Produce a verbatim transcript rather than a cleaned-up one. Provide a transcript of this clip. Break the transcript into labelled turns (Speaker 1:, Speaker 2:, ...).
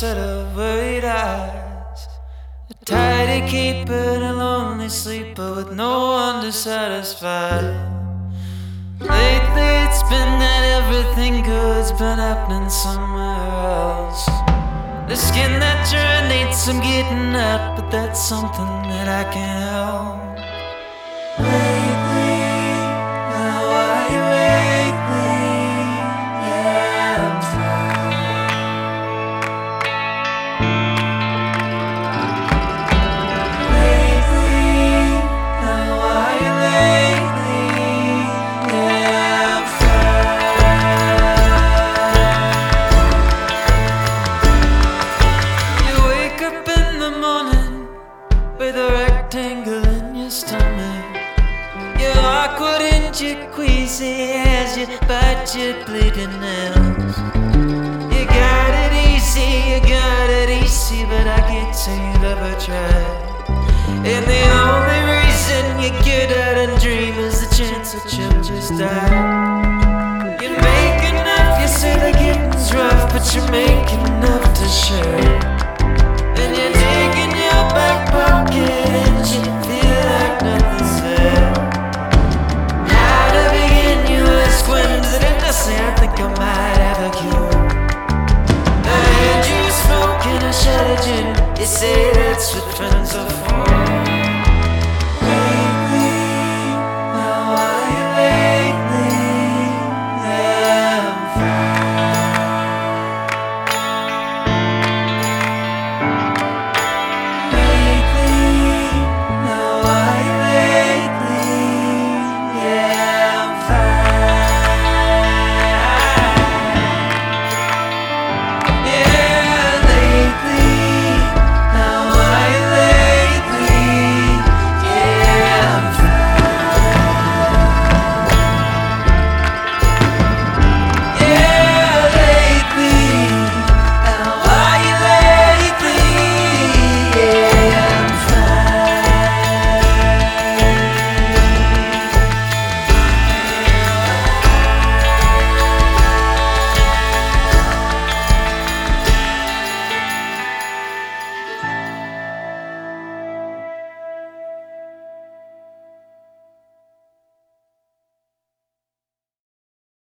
Speaker 1: set of worried eyes. A tidy keeper and a lonely sleeper with no one to satisfy. Lately it's been that everything good's been happening somewhere else. The skin that you're needs some getting at, but that's something that I can't help. Lately, now why you wake me? Yeah, I'm fine. Lately, now why you wake me? Yeah, I'm fine. You wake up in the morning with a rectangle in your stomach. You're awkward and you're queasy as you bite your bleeding nails. You got it easy, you got it easy, but I can't say you've ever tried. And the only reason you get out and dream is the chance that you'll just die.